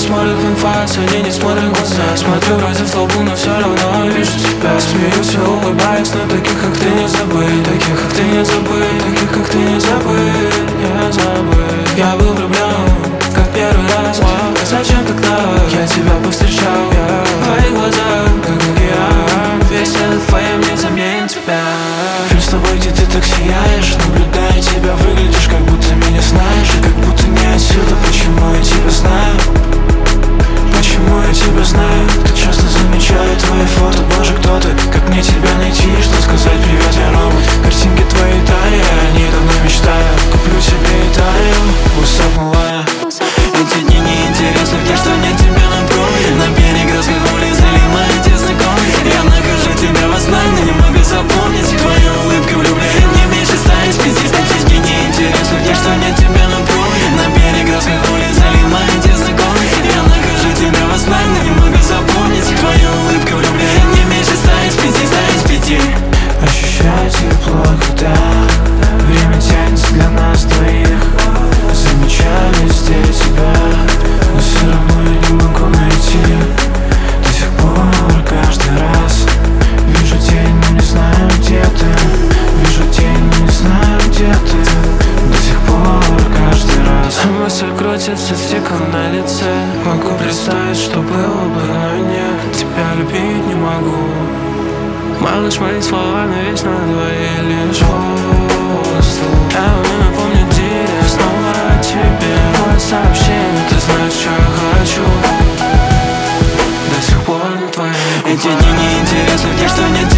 смотрят в инфас, они не смотрят в глаза. Смотрю вроде в толпу, но все равно вижу тебя. Смеюсь и улыбаюсь, но таких, как ты, не забыть. Таких, как ты, не забыть. Таких, как ты, не забыть. Я забыть. Я был влюблен, как первый раз. Зачем тогда я тебя повстречал? Твои глаза, как океан. Весь этот фейм не заменит тебя. Фильм с тобой, где ты так сияешь. Наблюдая тебя, выглядишь, как будто меня знаешь. И как будто не отсюда. Почему я тебя знаю? Почему я тебя знаю? Так часто замечаю твои фото. Боже, кто ты? Как мне тебя найти? Что сказать? Привет, я робот. Картинки твои Италии, они давно мечтаю. Куплю тебе Италию, усапнула. Эти дни неинтересны, где что нет тебя на проводе. На перекрестках улиц или мои тесной комнате. Я нахожу тебя во снах, но не могу запомнить. Твоя улыбка влюбляет не меньше 100 из 5. Эти дни неинтересны, где что нет тебя на проводе. На перекрестках улиц или мои тесной комнате. Я нахожу тебя во снах, но не могу запомнить. Твоя улыбка влюбляет не меньше 100 из 5. Ощущаю тепло, когда время тянется для нас двоих. Замечаю везде тебя, но все равно я не могу найти. До сих пор каждый раз вижу тень, но не знаю, где ты. Вижу тень, но не знаю, где ты. До сих пор каждый раз мысль крутится стиком на лице. Могу представить, что было бы, но нет. Тебя любить не могу. Малыш, мои слова навечно на твоей лишь воздух. Я умею напомнить тебе снова о тебе. Мое сообщение, ты знаешь, что я хочу. До сих пор на твоей губах. Эти дни неинтересны, где что нет.